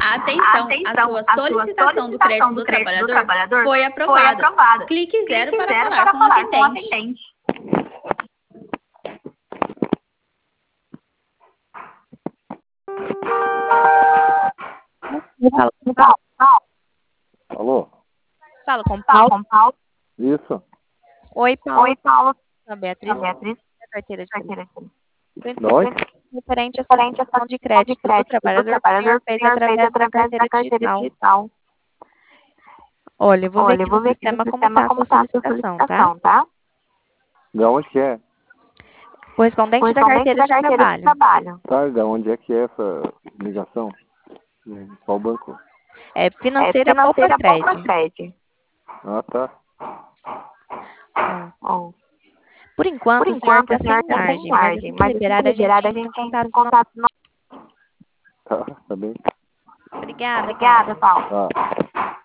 Atenção, a sua solicitação do crédito do trabalhador foi aprovada. Clique 0 para falar com o atendente. Alô? Fala com o Paulo. Isso. Oi, Paulo. Paulo. A Beatriz. Da carteira de crédito. Nós? Referente à solicitação de crédito do trabalhador que o senhor fez através da carteira digital. Olha, eu vou ver aqui no sistema como está a sua solicitação, tá? Da onde que é? Correspondente da carteira de trabalho. Tá, da onde é que é essa ligação? Qual banco? É financeira Poupa Cred. Ah, tá. Por enquanto, o senhor está sem margem, mas assim que liberar, a gente entra em contato. Tá bem. Obrigada, Obrigada, Paulo. Tá.